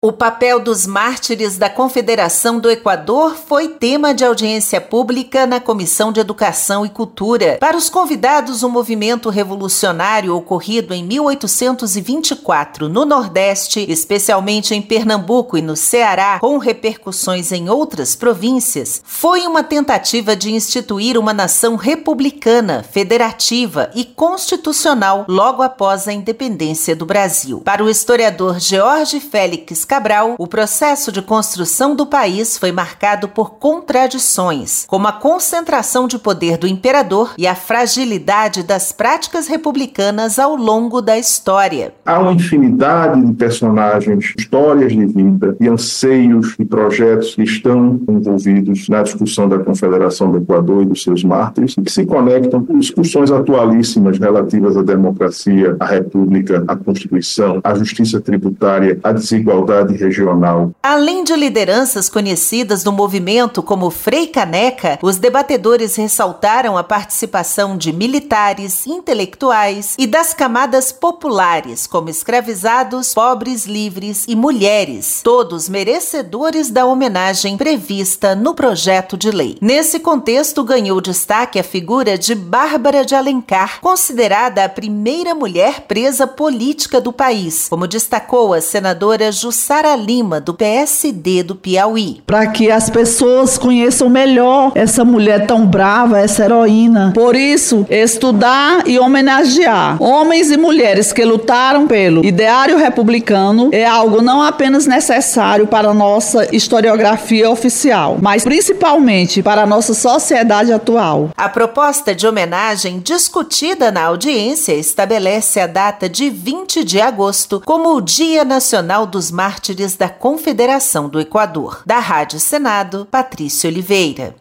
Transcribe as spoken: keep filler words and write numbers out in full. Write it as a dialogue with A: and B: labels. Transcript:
A: O papel dos mártires da Confederação do Equador foi tema de audiência pública na Comissão de Educação e Cultura. Para os convidados, o movimento revolucionário ocorrido em mil oitocentos e vinte e quatro no Nordeste, especialmente em Pernambuco e no Ceará, com repercussões em outras províncias, foi uma tentativa de instituir uma nação republicana, federativa e constitucional logo após a independência do Brasil. Para o historiador George Félix Cabral, o processo de construção do país foi marcado por contradições, como a concentração de poder do imperador e a fragilidade das práticas republicanas ao longo da história.
B: Há uma infinidade de personagens, histórias de vida e anseios e projetos que estão envolvidos na discussão da Confederação do Equador e dos seus mártires e que se conectam com discussões atualíssimas relativas à democracia, à república, à Constituição, à justiça tributária, à desigualdade regional.
A: Além de lideranças conhecidas do movimento como Frei Caneca, os debatedores ressaltaram a participação de militares, intelectuais e das camadas populares, como escravizados, pobres livres e mulheres, todos merecedores da homenagem prevista no projeto de lei. Nesse contexto, ganhou destaque a figura de Bárbara de Alencar, considerada a primeira mulher presa política do país, como destacou a senadora Jussara Lima, do P S D do Piauí.
C: Para que as pessoas conheçam melhor essa mulher tão brava, essa heroína. Por isso, estudar e homenagear homens e mulheres que lutaram pelo ideário republicano é algo não apenas necessário para a nossa historiografia oficial, mas principalmente para a nossa sociedade atual.
A: A proposta de homenagem discutida na audiência estabelece a data de vinte de agosto como o Dia Nacional dos Mártires da Confederação do Equador. Da Rádio Senado, Patrícia Oliveira.